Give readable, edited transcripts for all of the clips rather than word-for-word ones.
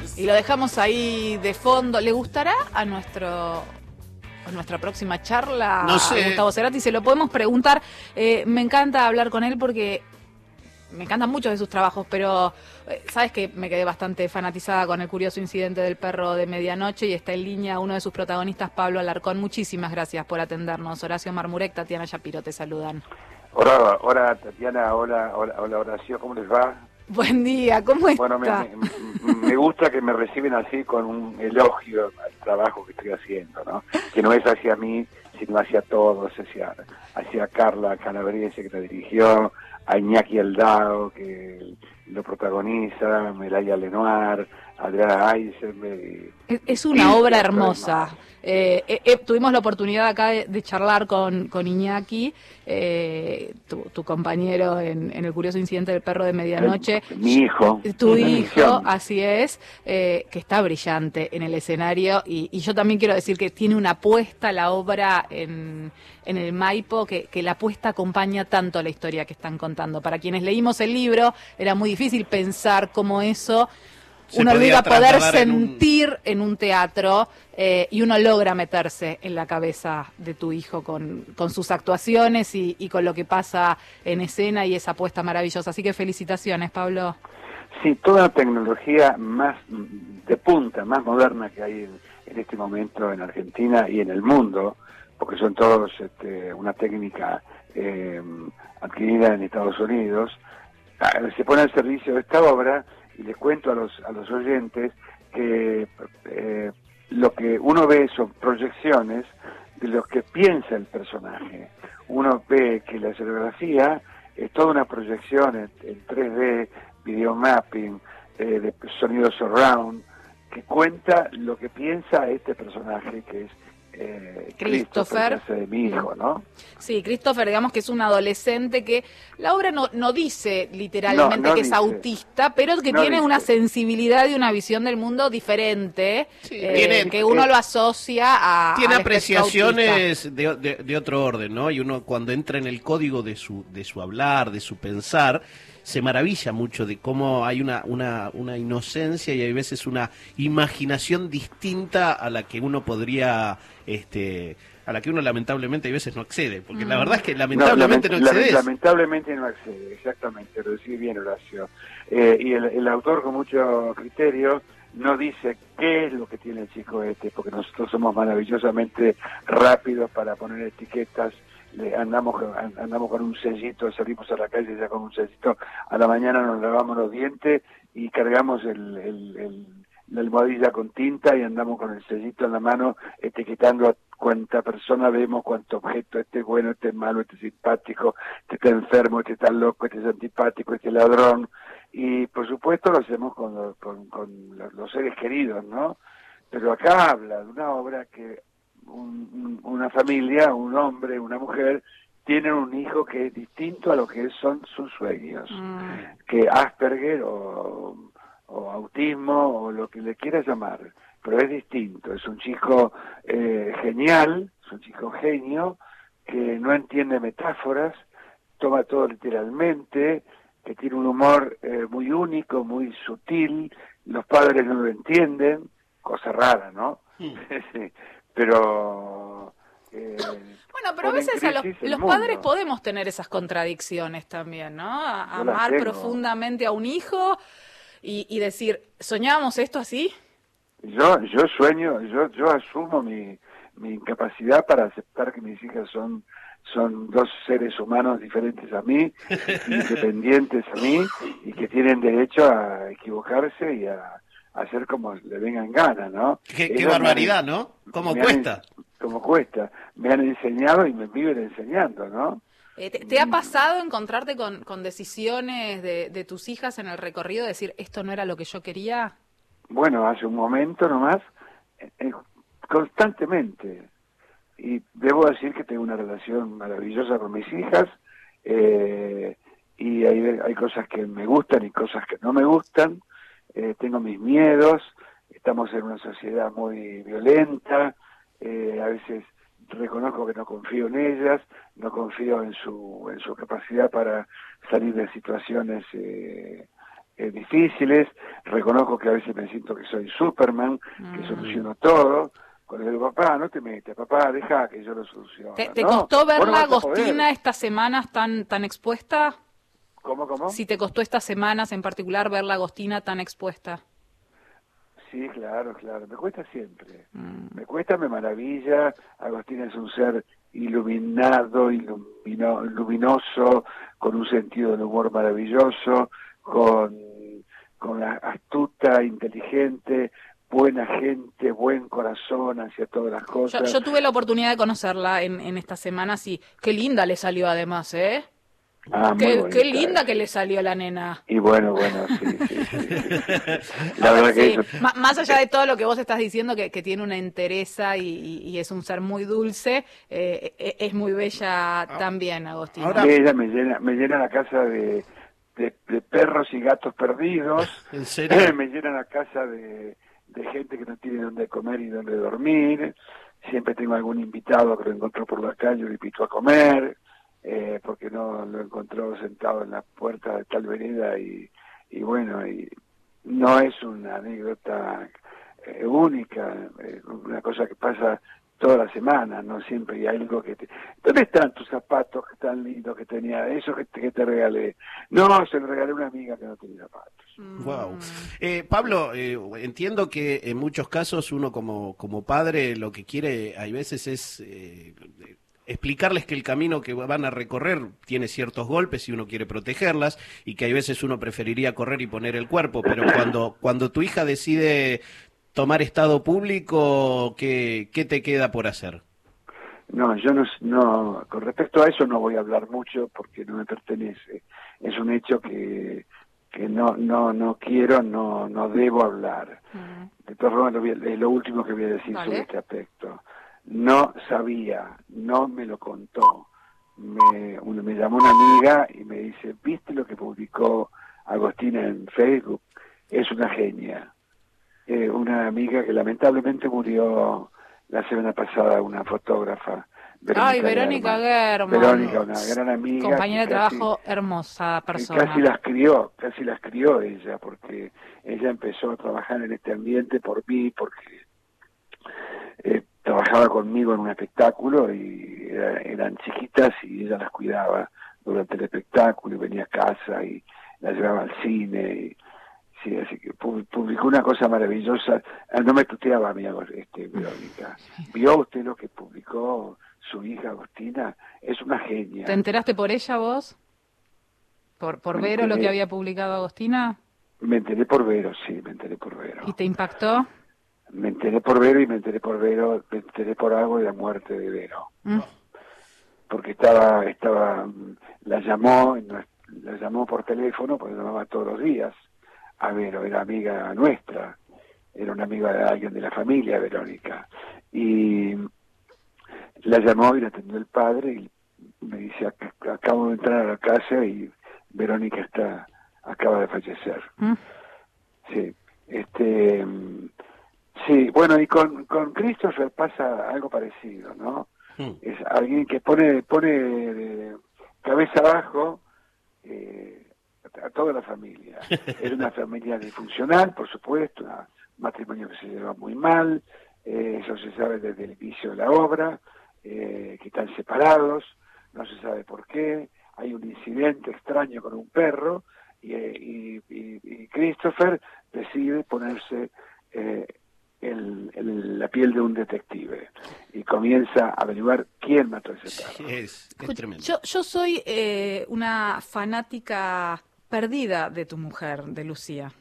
Y lo dejamos ahí de fondo. ¿Le gustará a nuestra próxima charla? No sé. A Gustavo Cerati, se lo podemos preguntar. Me encanta hablar con él porque me encantan muchos de sus trabajos, pero sabes que me quedé bastante fanatizada con el curioso incidente del perro de medianoche y está en línea uno de sus protagonistas, Pablo Alarcón. Muchísimas gracias por atendernos. Horacio Marmurek, Tatiana Shapiro, te saludan. Hola Tatiana, hola Horacio, ¿cómo les va? Buen día, ¿cómo está? Bueno, me gusta que me reciben así con un elogio al trabajo que estoy haciendo, ¿no? Que no es hacia mí, sino hacia todos, hacia Carla Calabrese, que la dirigió, a Iñaki Aldao, que lo protagoniza, Melaya Lenoir, Adriana Eisenberg. Es una obra hermosa. Tuvimos la oportunidad acá de charlar con Iñaki, tu compañero en el curioso incidente del perro de medianoche. Mi hijo. Tu hijo, así es, que está brillante en el escenario y yo también quiero decir que tiene una apuesta la obra en el Maipo, que la apuesta acompaña tanto la historia que están contando. Para quienes leímos el libro, era muy difícil pensar cómo eso uno lo iba a poder sentir en un teatro, y uno logra meterse en la cabeza de tu hijo con sus actuaciones y con lo que pasa en escena y esa apuesta maravillosa. Así que felicitaciones, Pablo. Sí, toda la tecnología más de punta, más moderna que hay en este momento en Argentina y en el mundo, porque son todos una técnica adquirida en Estados Unidos, se pone al servicio de esta obra. Y les cuento a los oyentes que lo que uno ve son proyecciones de lo que piensa el personaje. Uno ve que la escenografía es toda una proyección en 3D, video mapping, de sonido surround, que cuenta lo que piensa este personaje, que es Christopher, de mi hijo, ¿no? Sí, Christopher, digamos que es un adolescente que la obra no dice literalmente no que dice, es autista, pero que tiene dice. una sensibilidad y una visión del mundo diferente, Sí, que uno lo asocia a... Tiene apreciaciones de otro orden, ¿no? Y uno cuando entra en el código de su hablar, de su pensar, se maravilla mucho de cómo hay una inocencia y hay veces una imaginación distinta a la que uno podría, a la que uno lamentablemente hay veces no accede, porque la verdad es que lamentablemente no accedes. Lamentablemente no accede, exactamente, lo decís bien, Horacio. Y el autor con mucho criterio no dice qué es lo que tiene el chico porque nosotros somos maravillosamente rápidos para poner etiquetas. Andamos con un sellito, salimos a la calle ya con un sellito, a la mañana nos lavamos los dientes y cargamos la almohadilla con tinta y andamos con el sellito en la mano etiquetando a cuánta persona vemos, cuánto objeto, este es bueno, este es malo, este es simpático, este está enfermo, este está loco, este es antipático, este es ladrón. Y por supuesto lo hacemos con los seres queridos, ¿no? Pero acá habla de una obra que una familia, un hombre, una mujer, tienen un hijo que es distinto a lo que son sus sueños, que Asperger o autismo o lo que le quieras llamar, pero es distinto, es un chico genial, es un chico genio, que no entiende metáforas, toma todo literalmente, que tiene un humor muy único, muy sutil, los padres no lo entienden, cosa rara, ¿no? Pero pero a veces los padres podemos tener esas contradicciones también, ¿no? Amar profundamente a un hijo y decir, ¿soñábamos esto así? Yo sueño, yo asumo mi incapacidad para aceptar que mis hijas son dos seres humanos diferentes a mí, independientes a mí, y que tienen derecho a equivocarse y a hacer como le vengan ganas, ¿no? Qué barbaridad, ¿no? ¿Cómo cuesta? Como cuesta. Me han enseñado y me viven enseñando, ¿no? ¿Te ha pasado encontrarte con decisiones de tus hijas en el recorrido, decir, esto no era lo que yo quería? Bueno, hace un momento nomás, constantemente. Y debo decir que tengo una relación maravillosa con mis hijas, y hay cosas que me gustan y cosas que no me gustan. Tengo mis miedos, estamos en una sociedad muy violenta, a veces reconozco que no confío en ellas, no confío en su capacidad para salir de situaciones difíciles. Reconozco que a veces me siento que soy Superman, que soluciono todo. Cuando le digo, papá, no te metas, papá, deja que yo lo soluciono. ¿Te ¿no? costó verla, Vos no vas a Agostina, poder. estas semanas tan expuesta? ¿Cómo? Si te costó estas semanas en particular verla, Agostina, tan expuesta. Sí, claro. Me cuesta siempre. Me cuesta, me maravilla. Agostina es un ser iluminado, luminoso, con un sentido del humor maravilloso, con astuta, inteligente, buena gente, buen corazón hacia todas las cosas. Yo tuve la oportunidad de conocerla en estas semanas y qué linda le salió además, ¿eh? Muy bonita. Qué linda que le salió la nena. Y bueno, sí. La verdad que Sí, eso... más allá de todo lo que vos estás diciendo, que tiene una entereza y es un ser muy dulce, es muy bella también, Agostina. Ahora- Ella me llena la casa de perros y gatos perdidos. ¿En serio? Me llena la casa de gente que no tiene dónde comer y dónde dormir. Siempre tengo algún invitado que lo encontró por la calle y lo invito a comer, porque no lo encontró sentado en la puerta de tal vereda y bueno, y no es una anécdota única, una cosa que pasa toda la semana, no siempre hay algo que te... ¿Dónde están tus zapatos que tan lindos que tenía? Eso que te regalé. No, se lo regalé a una amiga que no tenía zapatos. Wow. Pablo, entiendo que en muchos casos uno como padre lo que quiere hay veces es explicarles que el camino que van a recorrer tiene ciertos golpes y uno quiere protegerlas y que hay veces uno preferiría correr y poner el cuerpo, pero cuando tu hija decide tomar estado público, ¿qué te queda por hacer? No, yo no, con respecto a eso no voy a hablar mucho porque no me pertenece. Es un hecho que no quiero, no debo hablar. De todas formas, es lo último que voy a decir sobre este aspecto. No sabía, no me lo contó. Me llamó una amiga y me dice, ¿viste lo que publicó Agostina en Facebook? Es una genia. Una amiga que lamentablemente murió la semana pasada, una fotógrafa. Verónica Germán. Verónica, una gran amiga. Compañera de trabajo, hermosa persona. Casi las crió ella, porque ella empezó a trabajar en este ambiente por mí, porque trabajaba conmigo en un espectáculo y eran chiquitas y ella las cuidaba durante el espectáculo y venía a casa y las llevaba al cine. Sí, así que publicó una cosa maravillosa. No me tuteaba a mí, Verónica. ¿Vio usted lo que publicó su hija Agostina? Es una genia. ¿Te enteraste por ella vos? ¿Por Vero lo que había publicado Agostina? Me enteré por Vero, sí, me enteré por Vero. ¿Y te impactó? Me enteré por Vero y me enteré por algo de la muerte de Vero. Porque la llamó por teléfono, porque la llamaba todos los días. A Vero, era amiga nuestra, era una amiga de alguien de la familia, Verónica. Y la llamó y la atendió el padre y me dice, acabo de entrar a la casa y Verónica acaba de fallecer. Sí, sí, bueno, y con Christopher pasa algo parecido, ¿no? Es alguien que pone cabeza abajo a toda la familia. Era una familia disfuncional, por supuesto, un matrimonio que se lleva muy mal, eso se sabe desde el inicio de la obra, que están separados, no se sabe por qué, hay un incidente extraño con un perro, y Christopher decide ponerse la piel de un detective y comienza a averiguar quién mató a ese perro. Sí, es tremendo. Yo soy una fanática perdida de tu mujer, de Lucía.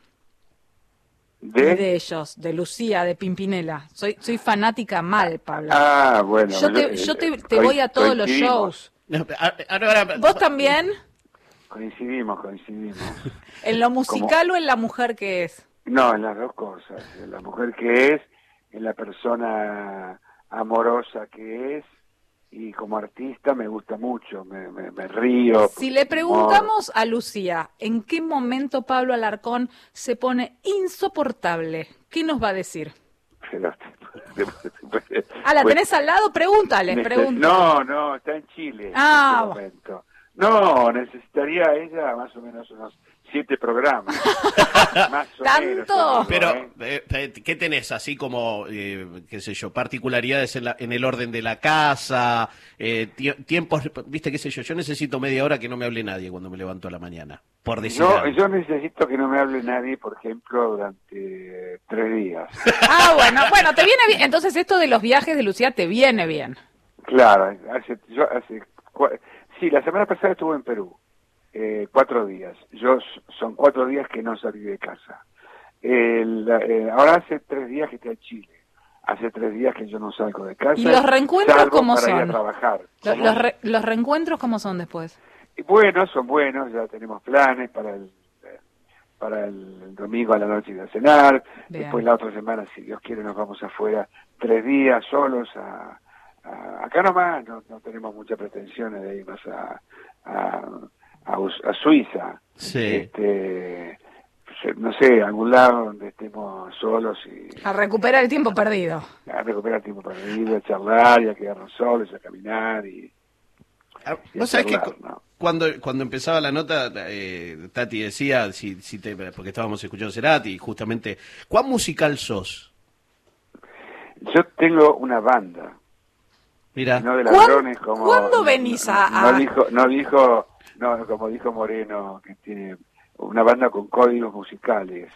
De ellos, de Lucía, de Pimpinela. Soy fanática mal, Pablo. Ah, bueno. Yo te voy a todos los shows. ¿Vos también? Coincidimos. ¿En lo musical o en la mujer que es? No, en las dos cosas. En la mujer que es, en la persona amorosa que es, y como artista me gusta mucho, me río. Si le preguntamos a Lucía, ¿en qué momento Pablo Alarcón se pone insoportable? ¿Qué nos va a decir? ¿La tenés al lado? Pregúntale. No, está en Chile en este momento. No, necesitaría ella más o menos unos 7 programas. Más o menos. ¿Tanto? Pero, ¿qué tenés así como, qué sé yo, particularidades en el orden de la casa, tiempos, viste, qué sé yo necesito media hora que no me hable nadie cuando me levanto a la mañana, por decir algo. Yo necesito que no me hable nadie, por ejemplo, durante 3 días. Ah, bueno, te viene bien. Entonces esto de los viajes de Lucía te viene bien. Claro, sí, la semana pasada estuve en Perú, 4 días. Son 4 días que no salí de casa. Ahora hace 3 días que estoy en Chile. Hace 3 días que yo no salgo de casa. ¿Y los reencuentros cómo para ir a son? trabajar. Los reencuentros cómo son después. Y bueno, son buenos, ya tenemos planes para el domingo a la noche ir a cenar. Bien. Después la otra semana, si Dios quiere, nos vamos afuera 3 días solos acá nomás. No tenemos muchas pretensiones de irnos a Suiza. Sí. No sé, a algún lado donde estemos solos y A recuperar el tiempo perdido. a recuperar tiempo perdido, a charlar y a quedarnos solos, a caminar y Vos sabés que charlar, ¿no? cuando empezaba la nota, Tati decía, porque estábamos escuchando Cerati, justamente, ¿cuán musical sos? Yo tengo una banda, Mira, no de ladrones como... ¿Cuándo venís No, como dijo Moreno, que tiene una banda con códigos musicales.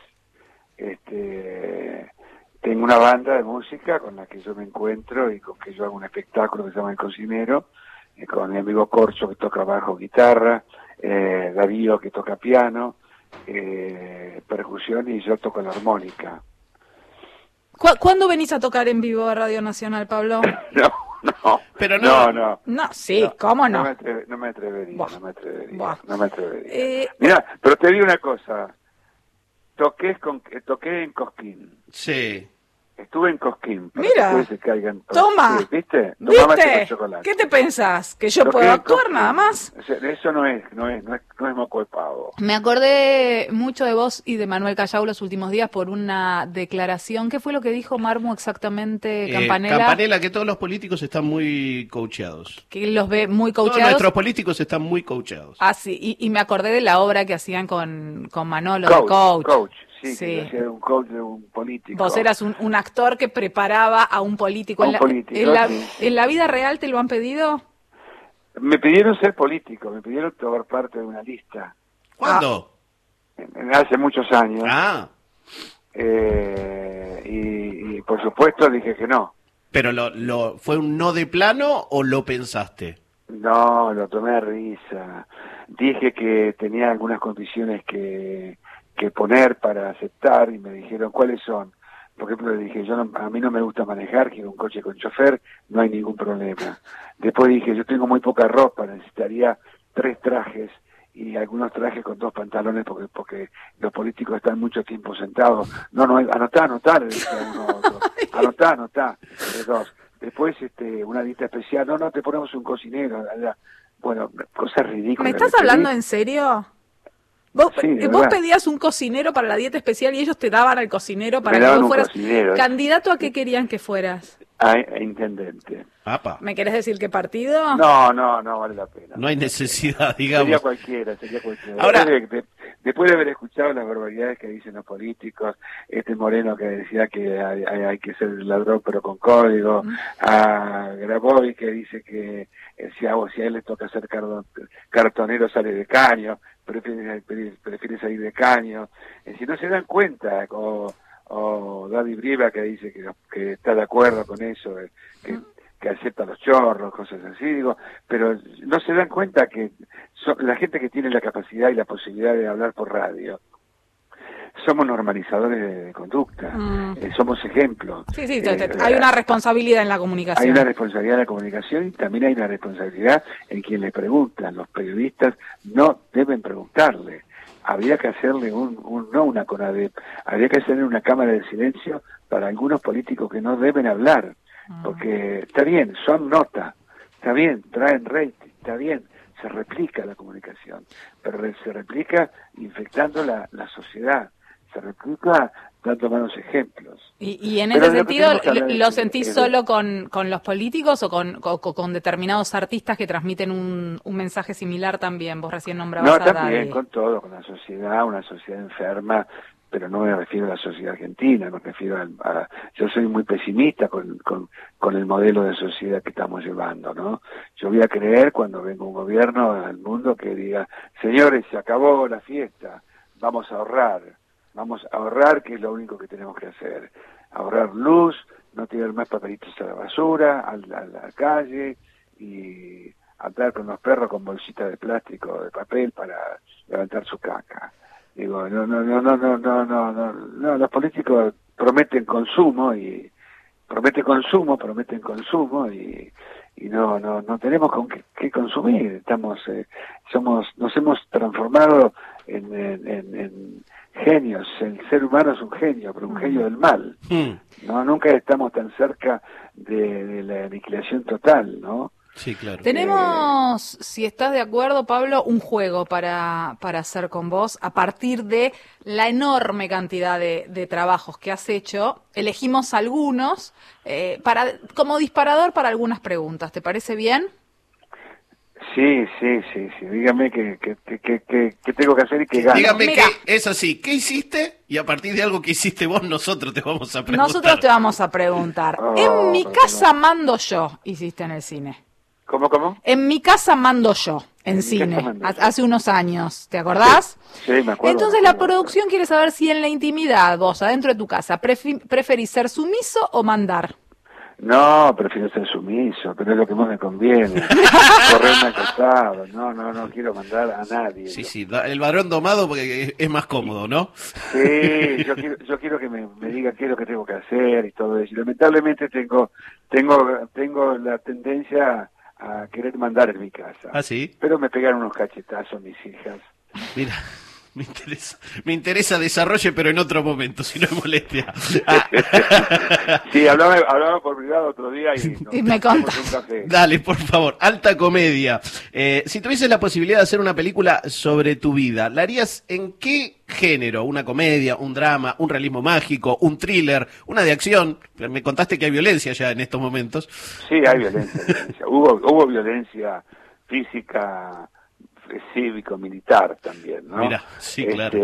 Tengo una banda de música con la que yo me encuentro y con que yo hago un espectáculo que se llama El Cocinero, con mi amigo Corcho que toca bajo, guitarra, Darío que toca piano, percusión, y yo toco la armónica. ¿Cuándo venís a tocar en vivo a Radio Nacional, Pablo? No. Pero no. No, sí, ¿cómo no? No me atrevería, Buah. no me atrevería. Eh, Mirá, pero te digo una cosa, toqué en Cosquín. Sí. Estuve en Cosquín. Para Mira, que ustedes se caigan todos. toma, Sí, ¿viste? Tomá mate con ¿viste? chocolate. ¿Qué te pensás? ¿Que yo Toqué puedo en actuar Cosquín. nada más? O sea, eso no es moco de pavo. Me acordé mucho de vos y de Manuel Callao los últimos días por una declaración. ¿Qué fue lo que dijo Marmo exactamente, Campanella? Campanella, que todos los políticos están muy coacheados. Que los ve muy Todos coacheados. nuestros políticos están muy coacheados. Ah, sí, y me acordé de la obra que hacían con Manolo, de coach. Sí, Sí. que yo sea un coach de un político. Vos eras un actor que preparaba a un político. A un político, sí. ¿En la vida real te lo han pedido? Me pidieron ser político, me pidieron tomar parte de una lista. ¿Cuándo? Hace muchos años. Ah, Y por supuesto dije que no. pero ¿fue un no de plano o lo pensaste? No, lo tomé a risa. Dije que tenía algunas condiciones que poner para aceptar y me dijeron, ¿cuáles son? Por ejemplo, le dije, a mí no me gusta manejar, quiero un coche con chofer, no hay ningún problema. Después dije, yo tengo muy poca ropa, necesitaría 3 trajes y algunos trajes con 2 pantalones porque los políticos están mucho tiempo sentados. No, anotá, le dije a uno a otro. Anotá, 2. Después una dieta especial, no, te ponemos un cocinero. Bueno, cosas ridículas. ¿Me estás hablando en serio? ¿Vos Sí, vos verdad. pedías un cocinero para la dieta especial y ellos te daban al cocinero para Me que daban vos un fueras cocinero. candidato a qué querían que fueras? A intendente. Apa, ¿Me querés decir qué partido? No vale la pena. no hay necesidad, Sería digamos. cualquiera. Ahora- Después de haber escuchado las barbaridades que dicen los políticos, Moreno que decía que hay que ser ladrón pero con código, a Grabois que dice que si a él le toca ser cartonero sale de caño, prefiere salir de caño. Si no se dan cuenta, o David Brieva que dice que está de acuerdo con eso, que acepta los chorros, cosas así, digo, pero no se dan cuenta que la gente que tiene la capacidad y la posibilidad de hablar por radio, somos normalizadores de conducta, somos ejemplos. Sí, hay una responsabilidad en la comunicación. Hay una responsabilidad en la comunicación y también hay una responsabilidad en quien le preguntan. Los periodistas no deben preguntarle. Habría que hacerle no una CONADEP, habría que hacerle una cámara de silencio para algunos políticos que no deben hablar. Porque está bien, son nota, está bien, traen rating, está bien, se replica la comunicación, pero se replica infectando la sociedad, se replica dando malos ejemplos. Y en Pero ese lo que sentido, tenemos que hablar ¿lo es sentís solo con los políticos o con determinados artistas que transmiten un mensaje similar también? Vos recién nombrabas No, a también Daddy. con todo, con la sociedad, una sociedad enferma, pero no me refiero a la sociedad argentina, me refiero yo soy muy pesimista con el modelo de sociedad que estamos llevando, ¿no? Yo voy a creer cuando venga un gobierno al mundo que diga, señores, se acabó la fiesta, vamos a ahorrar, que es lo único que tenemos que hacer, ahorrar luz, no tirar más papelitos a la basura, a la calle, y andar con los perros con bolsitas de plástico o de papel para levantar su caca. Digo, no, los políticos prometen consumo y no tenemos con qué consumir. Nos hemos transformado en genios. El ser humano es un genio, pero un genio del mal. No, nunca estamos tan cerca de la aniquilación total, ¿no? Sí, claro. Tenemos, si estás de acuerdo, Pablo, un juego para hacer con vos. A partir de la enorme cantidad de trabajos que has hecho, elegimos algunos como disparador para algunas preguntas. ¿Te parece bien? Sí. Dígame qué tengo que hacer y qué gano. Dígame Mira. que es así. ¿Qué hiciste? Y a partir de algo que hiciste vos, nosotros te vamos a preguntar. Nosotros te vamos a preguntar. En mi casa mando yo, hiciste en el cine. ¿Cómo? En mi casa mando yo, en cine, hace unos años, ¿te acordás? Sí, me acuerdo. Entonces la producción quiere saber si en la intimidad, vos, adentro de tu casa, preferís ser sumiso o mandar. No, prefiero ser sumiso, pero es lo que más me conviene. Correrme al costado, no quiero mandar a nadie. Sí, el varón domado porque es más cómodo, ¿no? Sí, yo quiero que me diga qué es lo que tengo que hacer y todo eso. Y lamentablemente tengo la tendencia a querer mandar en mi casa. ¿Ah, sí? Pero me pegaron unos cachetazos mis hijas. Mira, me interesa desarrolle, pero en otro momento, si no es molestia. Sí, hablaba por privado otro día y me contas. Un café. Dale, por favor, alta comedia. Si tuvieses la posibilidad de hacer una película sobre tu vida, ¿la harías en qué género? ¿Una comedia, un drama, un realismo mágico, un thriller, una de acción? Me contaste que hay violencia ya en estos momentos. Sí, hay violencia. Hubo violencia física, cívico-militar también, ¿no? Mira, sí, claro.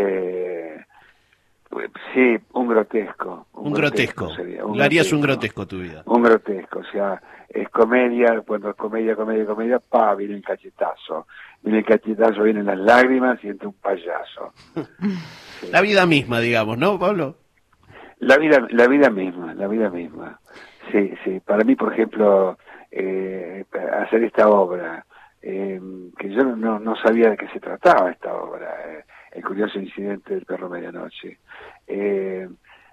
Sí, un grotesco. Un grotesco. Sería, Le harías un grotesco a tu vida. Un grotesco, o sea, es comedia, cuando es comedia, viene el cachetazo. Vienen las lágrimas y entra un payaso. Sí. La vida misma, digamos, ¿no, Pablo? La vida misma. Sí. Para mí, por ejemplo, hacer esta obra, que yo no sabía de qué se trataba esta obra, el curioso incidente del perro medianoche. En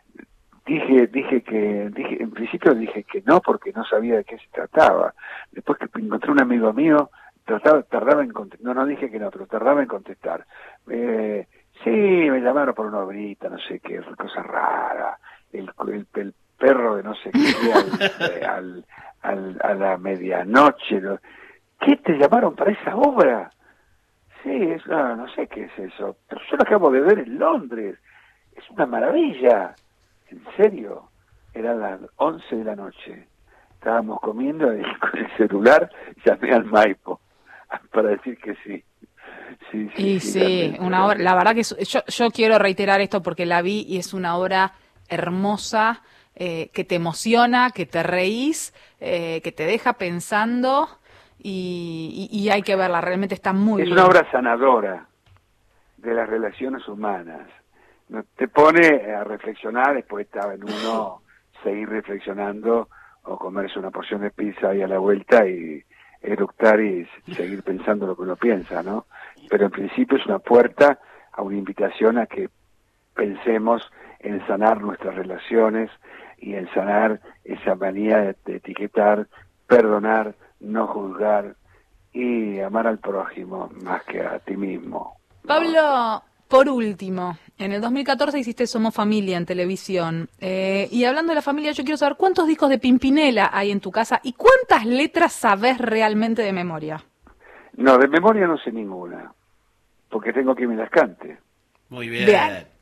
principio dije que no, porque no sabía de qué se trataba. Después que encontré un amigo mío, tardaba en contestar, no dije que no, pero tardaba en contestar. Sí, me llamaron por una obrita, no sé qué, cosa rara, el perro de no sé qué, a la medianoche. ¿Qué te llamaron para esa obra? Sí, no sé qué es eso, pero yo lo acabo de ver en Londres, es una maravilla, en serio, eran las 11 de la noche, estábamos comiendo y con el celular llamé al Maipo para decir que sí. Sí, una obra, la verdad que yo quiero reiterar esto porque la vi y es una obra hermosa, que te emociona, que te reís, que te deja pensando. Y hay que verla, realmente está muy bien. Es una obra sanadora de las relaciones humanas. Te pone a reflexionar, después estaba en uno seguir reflexionando o comerse una porción de pizza ahí a la vuelta y eructar y seguir pensando lo que uno piensa, ¿no? Pero en principio es una puerta a una invitación a que pensemos en sanar nuestras relaciones y en sanar esa manía de etiquetar, perdonar, no juzgar y amar al prójimo más que a ti mismo, ¿no? Pablo, por último, en el 2014 hiciste Somos Familia en televisión. Y hablando de la familia, yo quiero saber cuántos discos de Pimpinela hay en tu casa y cuántas letras sabés realmente de memoria. No, de memoria no sé ninguna, porque tengo que me las cante. Muy bien.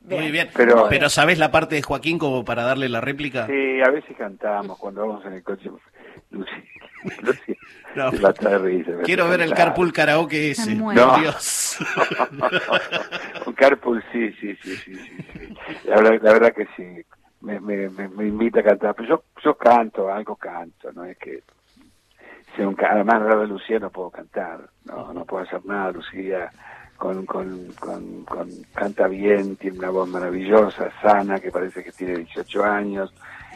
Muy bien. Pero ¿sabés la parte de Joaquín como para darle la réplica? sí, a veces cantamos cuando vamos en el coche. Lucy No. se la trae risa. Quiero ver el carpool karaoke ese. Me muero. No. Dios. Un carpool, sí. La verdad que sí. Me invita a cantar. Pero yo canto, algo canto, no es que sea además al lado de Lucía no puedo cantar, no puedo hacer nada. Lucía canta bien, tiene una voz maravillosa, sana, que parece que tiene 18 años,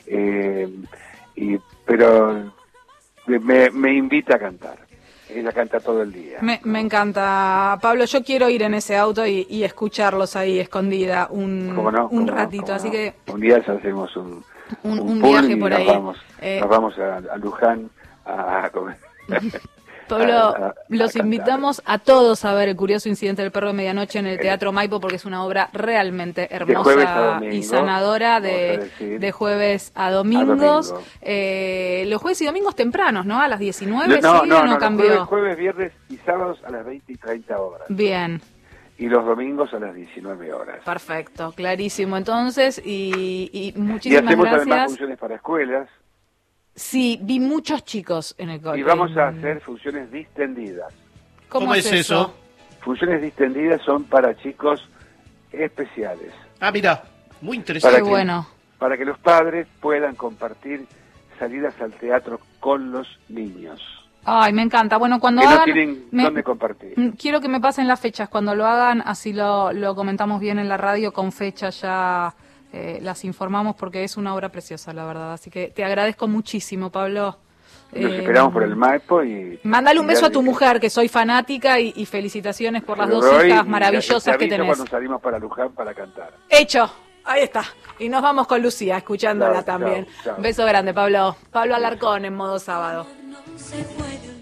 pero me invita a cantar. Ella canta todo el día. Me encanta, Pablo. Yo quiero ir en ese auto y escucharlos ahí escondida un ratito. Así que un día hacemos un viaje por nos ahí. Nos vamos a Luján a comer. Pablo, los invitamos a todos a ver El curioso incidente del perro de medianoche en el Teatro Maipo, porque es una obra realmente hermosa y sanadora de jueves a domingos. Los jueves y domingos tempranos, ¿no? A las 19, no cambió. Jueves, viernes y sábados a las 20 y 30 horas. Bien. Y los domingos a las 19 horas. Perfecto, clarísimo. Entonces, y muchísimas hacemos gracias. Además funciones para escuelas. Sí, vi muchos chicos en el colegio. Y vamos a hacer funciones distendidas. ¿Cómo es eso? Funciones distendidas son para chicos especiales. Ah, mira, muy interesante. Qué bueno. Para que los padres puedan compartir salidas al teatro con los niños. Ay, me encanta. Bueno, cuando que hagan... no tienen dónde compartir. Quiero que me pasen las fechas. Cuando lo hagan, así lo comentamos bien en la radio, con fechas ya las informamos, porque es una obra preciosa, la verdad. Así que te agradezco muchísimo, Pablo. Los esperamos por el Maipo y... Mándale un beso a tu mujer, que soy fanática, y felicitaciones por las dos hijas maravillosas que tenés. Cuando salimos para Luján para cantar. Hecho. Ahí está. Y nos vamos con Lucía, escuchándola Chao, también. chao. Beso grande, Pablo. Pablo Alarcón en modo sábado. No se puede